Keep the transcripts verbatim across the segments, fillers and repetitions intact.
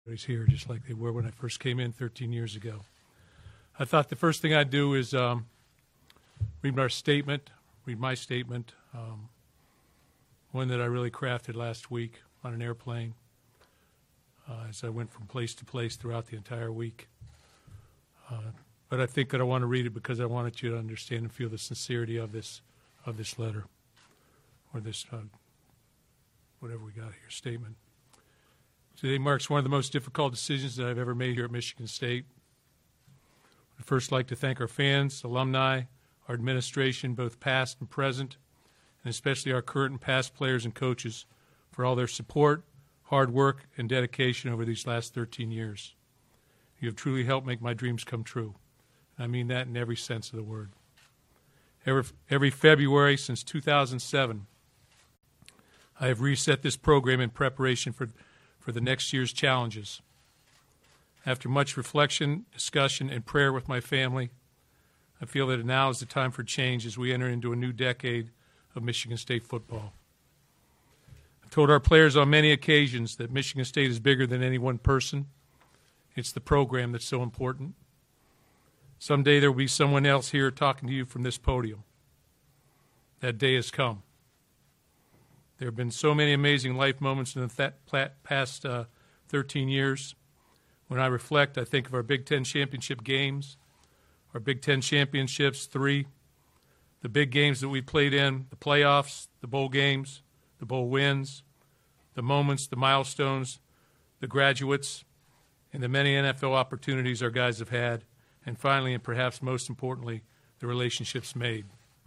Everybody's here just like they were when I first came in thirteen years ago. I thought the first thing I'd do is um, read our statement, read my statement, um, one that I really crafted last week on an airplane uh, as I went from place to place throughout the entire week. Uh, but I think that I want to read it because I wanted you to understand and feel the sincerity of this of this letter or this uh, whatever we got here, statement. Today marks one of the most difficult decisions that I've ever made here at Michigan State. I'd first like to thank our fans, alumni, our administration, both past and present, and especially our current and past players and coaches for all their support, hard work, and dedication over these last thirteen years. You have truly helped make my dreams come true. And I mean that in every sense of the word. Every, every February since two thousand seven, I have reset this program in preparation for for the next year's challenges. After much reflection, discussion, and prayer with my family, I feel that now is the time for change as we enter into a new decade of Michigan State football. I've told our players on many occasions that Michigan State is bigger than any one person. It's the program that's so important. Someday there will be someone else here talking to you from this podium. That day has come. There have been so many amazing life moments in the th- past uh, thirteen years. When I reflect, I think of our Big Ten championship games, our Big Ten championships, three, the big games that we played in, the playoffs, the bowl games, the bowl wins, the moments, the milestones, the graduates, and the many N F L opportunities our guys have had, and finally, and perhaps most importantly, the relationships made.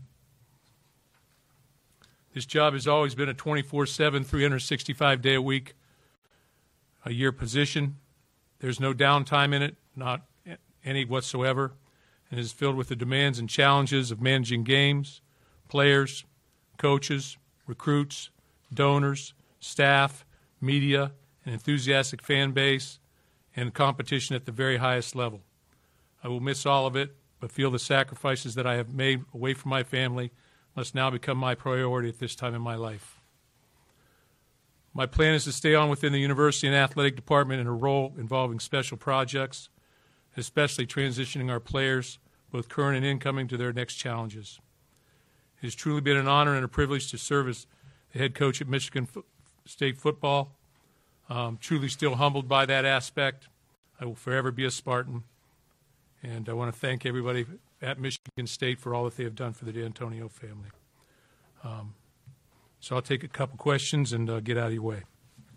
This job has always been a twenty-four seven, three hundred sixty-five day a week, a year position. There's no downtime in it, not any whatsoever, and is filled with the demands and challenges of managing games, players, coaches, recruits, donors, staff, media, an enthusiastic fan base, and competition at the very highest level. I will miss all of it, but feel the sacrifices that I have made away from my family must now become my priority at this time in my life. My plan is to stay on within the university and athletic department in a role involving special projects, especially transitioning our players, both current and incoming, to their next challenges. It has truly been an honor and a privilege to serve as the head coach at Michigan State football. Um, truly still humbled by that aspect. I will forever be a Spartan. And I want to thank everybody at Michigan State for all that they have done for the D'Antonio family. Um, so I'll take a couple questions and uh, get out of your way.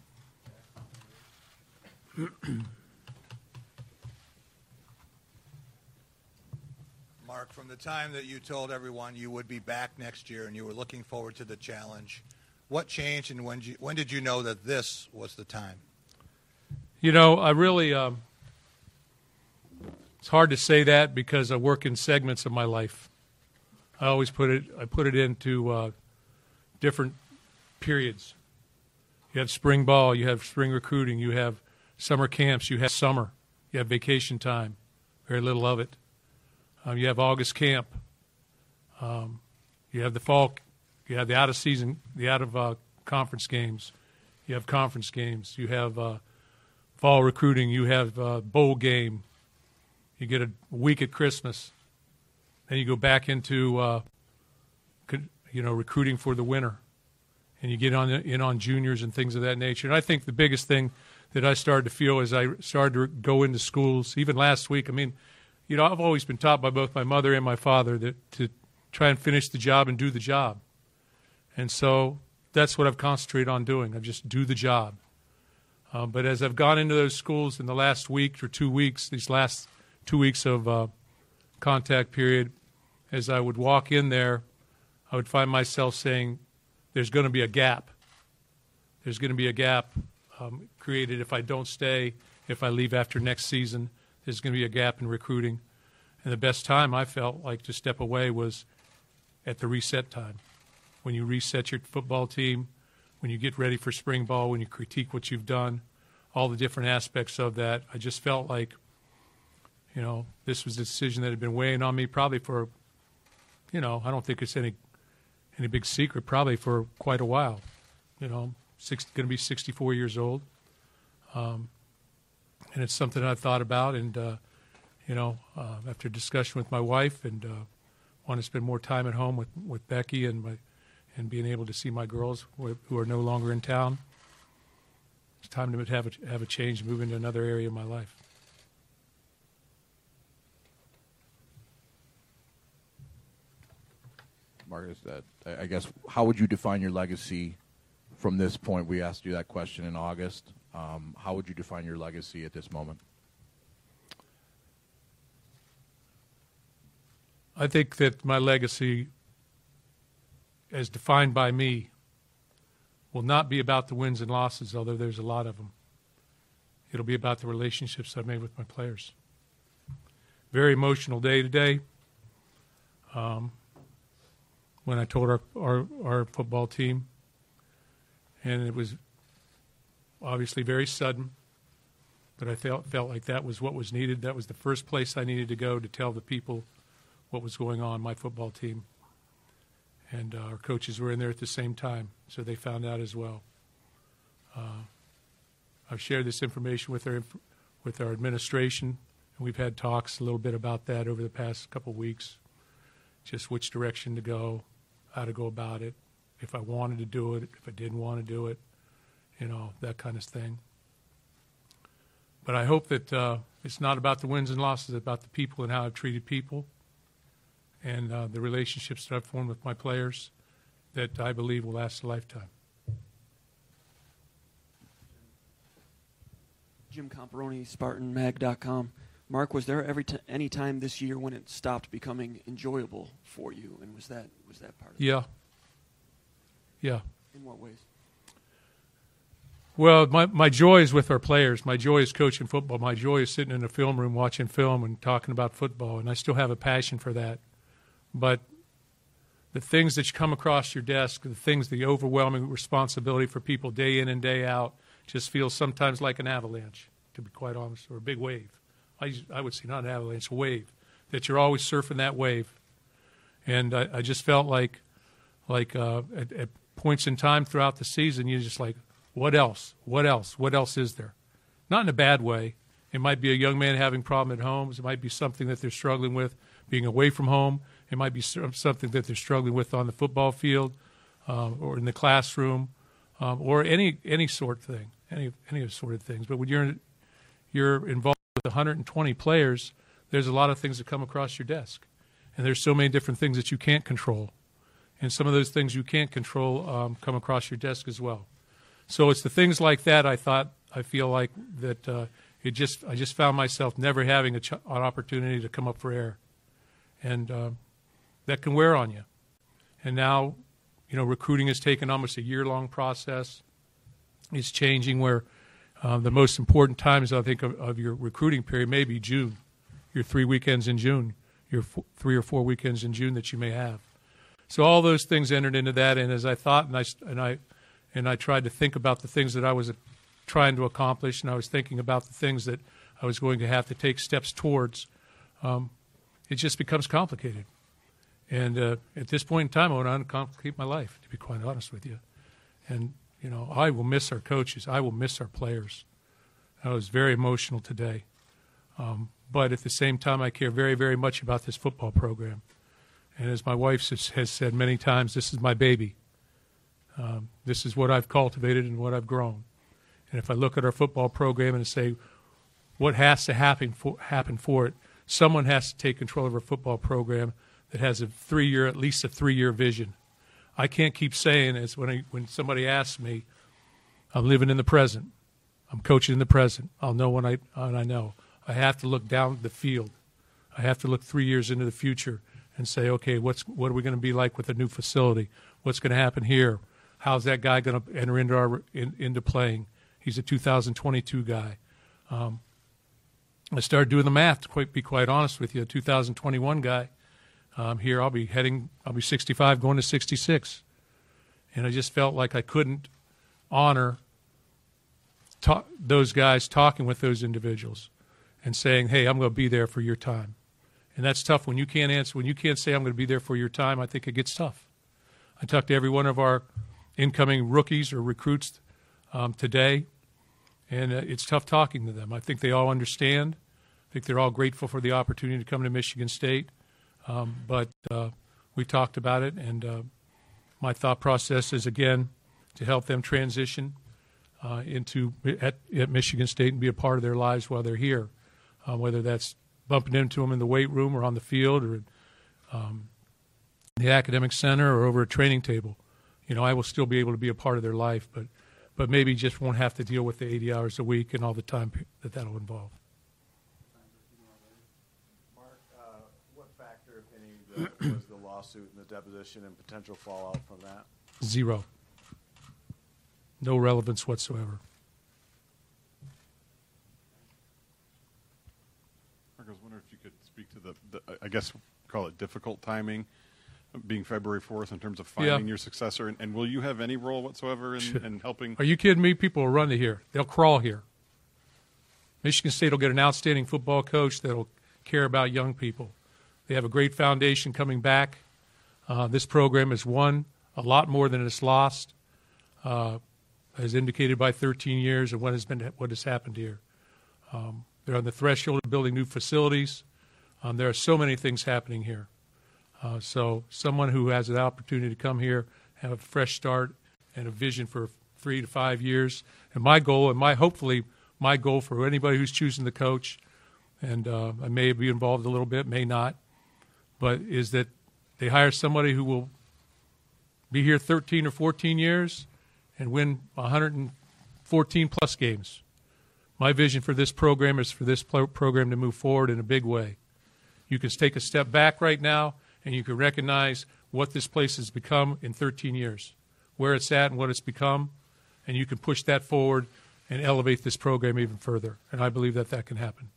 Mark, from the time that you told everyone you would be back next year and you were looking forward to the challenge, what changed and when, did you, when did you know that this was the time? You know, I really... Um, It's hard to say that because I work in segments of my life. I always put it I put it into uh, different periods. You have spring ball, you have spring recruiting, you have summer camps, you have summer, you have vacation time, very little of it. Um, you have August camp. Um, you have the fall, you have the out of season, the out of uh, conference games. You have conference games. You have uh, fall recruiting. You have uh, bowl game. You get a week at Christmas. Then you go back into, uh, you know, recruiting for the winter. And you get on in on juniors and things of that nature. And I think the biggest thing that I started to feel as I started to go into schools, even last week, I mean, you know, I've always been taught by both my mother and my father that to try and finish the job and do the job. And so that's what I've concentrated on doing. I just do the job. Um, but as I've gone into those schools in the last week or two weeks, these last two weeks of uh, contact period, as I would walk in there, I would find myself saying, there's going to be a gap. There's going to be a gap um, created if I don't stay, if I leave after next season. There's going to be a gap in recruiting. And the best time I felt like to step away was at the reset time. When you reset your football team, when you get ready for spring ball, when you critique what you've done, all the different aspects of that, I just felt like, you know, this was a decision that had been weighing on me probably for, you know, I don't think it's any any big secret, probably for quite a while. You know, six, going to be sixty-four years old. Um, and it's something I've thought about. And uh, you know, uh, after discussion with my wife, and uh, want to spend more time at home with, with Becky and my, and being able to see my girls who who are no longer in town. It's time to have a, have a change, move into another area of my life. Mark, is that, I guess, how would you define your legacy from this point? We asked you that question in August. Um, how would you define your legacy at this moment? I think that my legacy, as defined by me, will not be about the wins and losses, although there's a lot of them. It'll be about the relationships I've made with my players. Very emotional day today. Um, when I told our, our, our football team, and it was obviously very sudden, but I felt, felt like that was what was needed. That was the first place I needed to go to tell the people what was going on, my football team. And uh, our coaches were in there at the same time, so they found out as well. Uh, I've shared this information with our, with our administration, and we've had talks a little bit about that over the past couple of weeks, just which direction to go, how to go about it, if I wanted to do it, if I didn't want to do it, you know, that kind of thing. But I hope that uh, it's not about the wins and losses, it's about the people and how I've treated people and uh, the relationships that I've formed with my players that I believe will last a lifetime. Jim Comparoni, Spartan Mag dot com. Mark, was there every t- any time this year when it stopped becoming enjoyable for you, and was that was that part of Yeah. it? Yeah. In what ways? Well, my, my joy is with our players. My joy is coaching football. My joy is sitting in a film room watching film and talking about football, and I still have a passion for that. But the things that come across your desk, the things, the overwhelming responsibility for people day in and day out just feels sometimes like an avalanche, to be quite honest, or a big wave. I, I would say not an avalanche, a wave, that you're always surfing that wave. And I, I just felt like, like uh, at, at points in time throughout the season, you're just like, what else? What else? What else is there? Not in a bad way. It might be a young man having a problem at home. It might be something that they're struggling with being away from home. It might be something that they're struggling with on the football field uh, or in the classroom um, or any any sort of thing, any any sort of things. But when you're you're involved with one hundred twenty players, there's a lot of things that come across your desk. And there's so many different things that you can't control. And some of those things you can't control um, come across your desk as well. So it's the things like that I thought, I feel like that uh, it just, I just found myself never having a ch- an opportunity to come up for air. And uh, that can wear on you. And now, you know, recruiting has taken almost a year-long process. It's changing where uh, the most important times, I think, of, of your recruiting period may be June, your three weekends in June, your f- three or four weekends in June that you may have. So all those things entered into that, and as I thought, and I, and I, and I tried to think about the things that I was trying to accomplish, and I was thinking about the things that I was going to have to take steps towards, um, it just becomes complicated. And uh, at this point in time, I want to uncomplicate my life, to be quite honest with you. And, you know, I will miss our coaches. I will miss our players. I was very emotional today. Um, but at the same time, I care very, very much about this football program. And as my wife has said many times, this is my baby. Um, this is what I've cultivated and what I've grown. And if I look at our football program and say, what has to happen for, happen for it, someone has to take control of our football program that has a three-year, at least a three-year vision. I can't keep saying, as when I, when somebody asks me, I'm living in the present. I'm coaching in the present. I'll know when I, when I know. I have to look down the field. I have to look three years into the future and say, okay, what's what are we going to be like with a new facility? What's going to happen here? How's that guy going to enter into our in, into playing? He's a two thousand twenty-two guy. Um, I started doing the math. To quite, be quite honest with you, a two thousand twenty-one guy. Um, here, I'll be heading. I'll be sixty-five, going to sixty-six, and I just felt like I couldn't honor talk, those guys talking with those individuals and saying, "Hey, I'm going to be there for your time." And that's tough when you can't answer, when you can't say I'm going to be there for your time. I think it gets tough. I talked to every one of our incoming rookies or recruits um, today, And uh, it's tough talking to them. I think they all understand. I think they're all grateful for the opportunity to come to Michigan State. Um, but uh, we talked about it, and uh, my thought process is, again, to help them transition uh, into at, at Michigan State and be a part of their lives while they're here, uh, whether that's bumping into them in the weight room or on the field or um, the academic center or over a training table. You know, I will still be able to be a part of their life, but but maybe just won't have to deal with the eighty hours a week and all the time that that'll involve. Mark, uh, what factor, if any, the, was the lawsuit and the deposition and potential fallout from that? Zero. No relevance whatsoever. Mark, I was wondering if you could speak to the, the I guess, call it difficult timing, being February fourth in terms of finding Yeah. your successor, and, and will you have any role whatsoever in, in helping? Are you kidding me? People will run to here. They'll crawl here. Michigan State will get an outstanding football coach that will care about young people. They have a great foundation coming back. Uh, this program has won a lot more than it's lost, uh, as indicated by thirteen years of what has been what has happened here. Um, they're on the threshold of building new facilities. Um, there are so many things happening here. Uh, so someone who has an opportunity to come here, have a fresh start, and a vision for three to five years. And my goal, and my hopefully my goal for anybody who's choosing the coach, and uh, I may be involved a little bit, may not, but is that they hire somebody who will be here thirteen or fourteen years and win one hundred fourteen plus games. My vision for this program is for this pro- program to move forward in a big way. You can take a step back right now, and you can recognize what this place has become in thirteen years, where it's at and what it's become, and you can push that forward and elevate this program even further. And I believe that that can happen.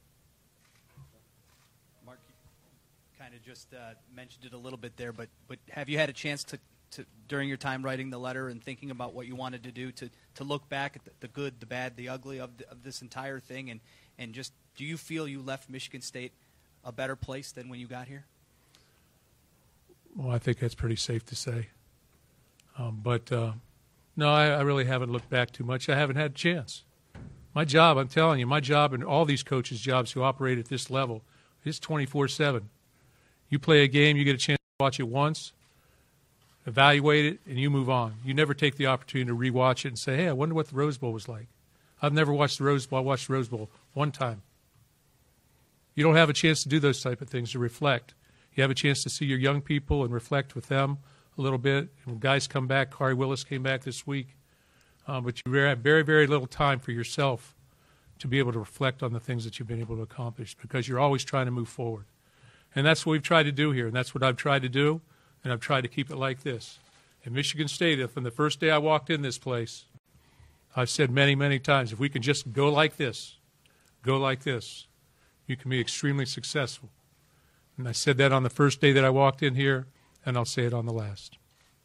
Mark, you kind of just uh, mentioned it a little bit there, but but have you had a chance to, to, during your time writing the letter and thinking about what you wanted to do, to, to look back at the, the good, the bad, the ugly of, the, of this entire thing, and, and just do you feel you left Michigan State a better place than when you got here? Well, I think that's pretty safe to say. Um, but, uh, no, I, I really haven't looked back too much. I haven't had a chance. My job, I'm telling you, my job and all these coaches' jobs who operate at this level is twenty-four seven. You play a game, you get a chance to watch it once, evaluate it, and you move on. You never take the opportunity to rewatch it and say, hey, I wonder what the Rose Bowl was like. I've never watched the Rose Bowl. I watched the Rose Bowl one time. You don't have a chance to do those type of things, to reflect. You have a chance to see your young people and reflect with them a little bit. And when guys come back, Kari Willis came back this week, um, but you have very, very little time for yourself to be able to reflect on the things that you've been able to accomplish because you're always trying to move forward. And that's what we've tried to do here, and that's what I've tried to do, and I've tried to keep it like this. In Michigan State, from the first day I walked in this place, I've said many, many times, if we can just go like this, go like this, you can be extremely successful. And I said that on the first day that I walked in here, and I'll say it on the last.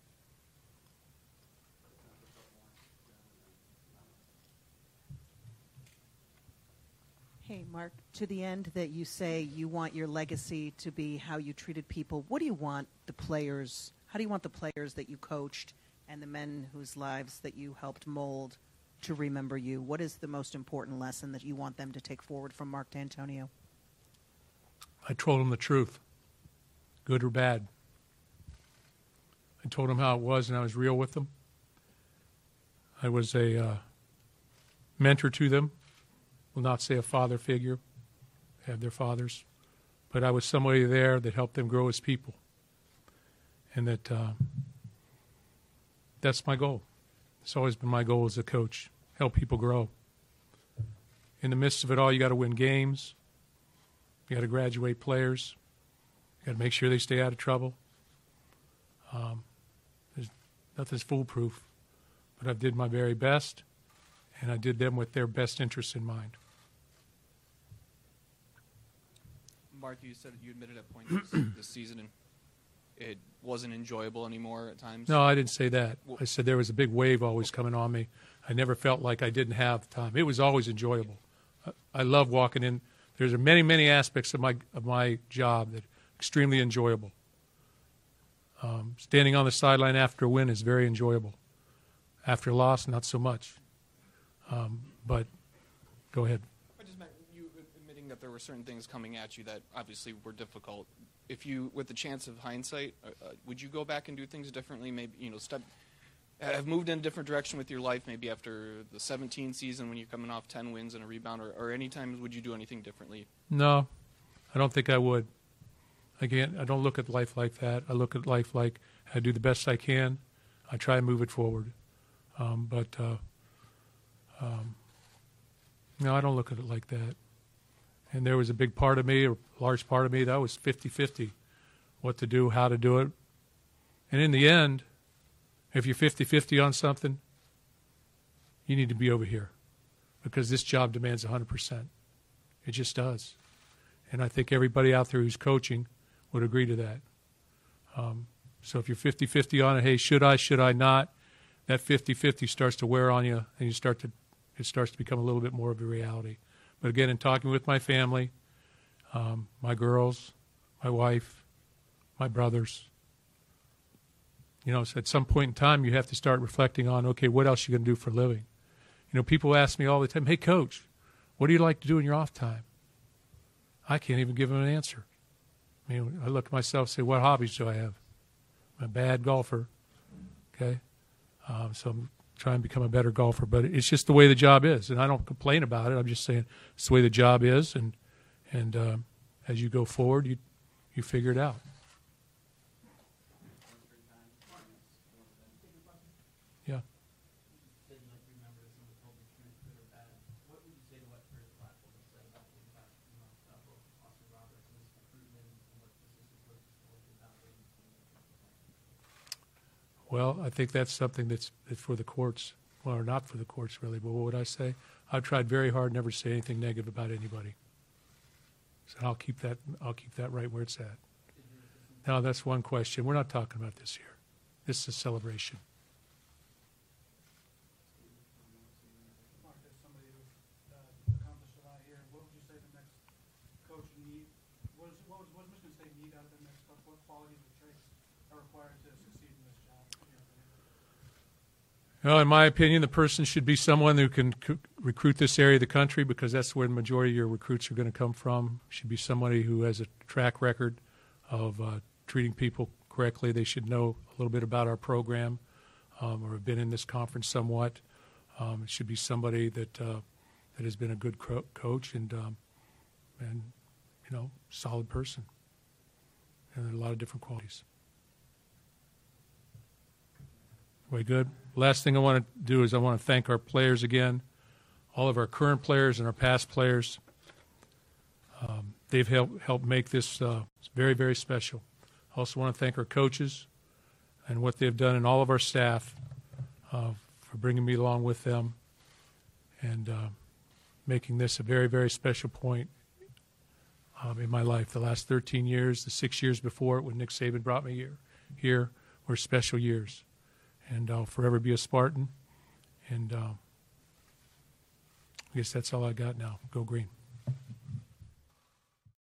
Hey, Mark, to the end that you say you want your legacy to be how you treated people, what do you want the players, how do you want the players that you coached and the men whose lives that you helped mold to remember you? What is the most important lesson that you want them to take forward from Mark D'Antonio? I told them the truth, good or bad. I told them how it was, and I was real with them. I was a uh, mentor to them. Will not say a father figure, they have their fathers, but I was somebody there that helped them grow as people, and that uh, that's my goal. It's always been my goal as a coach, help people grow. In the midst of it all, you got to win games. You got to graduate players. You got to make sure they stay out of trouble. Um, there's nothing's foolproof, but I did my very best, and I did them with their best interests in mind. Mark, you said you admitted at points this, this season and it wasn't enjoyable anymore at times. No, I didn't say that. I said there was a big wave always coming on me. I never felt like I didn't have time. It was always enjoyable. I, I love walking in. There's many, many aspects of my of my job that are extremely enjoyable. Um, standing on the sideline after a win is very enjoyable. After a loss, not so much. Um, But go ahead. I just meant you admitting that there were certain things coming at you that obviously were difficult. If you, with the chance of hindsight, uh, uh, would you go back and do things differently? Maybe, you know, step, have moved in a different direction with your life, maybe after the seventeen season when you're coming off ten wins and a rebound, or, or any times would you do anything differently? No, I don't think I would. Again, I don't look at life like that. I look at life like I do the best I can. I try and move it forward. Um, but, uh, um, no, I don't look at it like that. And there was a big part of me, or a large part of me, that was fifty-fifty, what to do, how to do it. And in the end, if you're fifty-fifty on something, you need to be over here because this job demands one hundred percent. It just does. And I think everybody out there who's coaching would agree to that. Um, so if you're fifty-fifty on it, hey, should I, should I not, that fifty-fifty starts to wear on you, and you start to, it starts to become a little bit more of a reality. But again, in talking with my family, um, my girls, my wife, my brothers, you know, so at some point in time, you have to start reflecting on, okay, what else are you going to do for a living? You know, people ask me all the time, hey, Coach, what do you like to do in your off time? I can't even give them an answer. I mean, I look at myself and say, what hobbies do I have? I'm a bad golfer, okay? Um, so I'm trying to become a better golfer. But it's just the way the job is, and I don't complain about it. I'm just saying it's the way the job is, and and um, as you go forward, you you figure it out. Yeah. Well, I think that's something that's, that's for the courts, well, or not for the courts really, but what would I say? I've tried very hard never to say anything negative about anybody. So I'll keep that, I'll keep that right where it's at. Now, that's one question. We're not talking about this here. This is a celebration. Mark, as somebody who's uh, accomplished a lot here, what would you say the next coach need? What, is, what, was, what does Michigan State need out of the next coach? What qualities or traits are required to succeed in this job? Well, in my opinion, the person should be someone who can c- recruit this area of the country because that's where the majority of your recruits are going to come from. Should be somebody who has a track record of uh, treating people correctly. They should know a little bit about our program um, or have been in this conference somewhat. Um, it should be somebody that uh, that has been a good cro- coach and um, and you know solid person. And there are a lot of different qualities. Way good. Last thing I want to do is I want to thank our players again, all of our current players and our past players. Um, they've helped helped make this uh, very, very special. I also want to thank our coaches and what they've done, and all of our staff uh, for bringing me along with them and uh, making this a very, very special point um, in my life. The last thirteen years, the six years before it when Nick Saban brought me here, here were special years. And I'll forever be a Spartan. And uh, I guess that's all I got now. Go Green.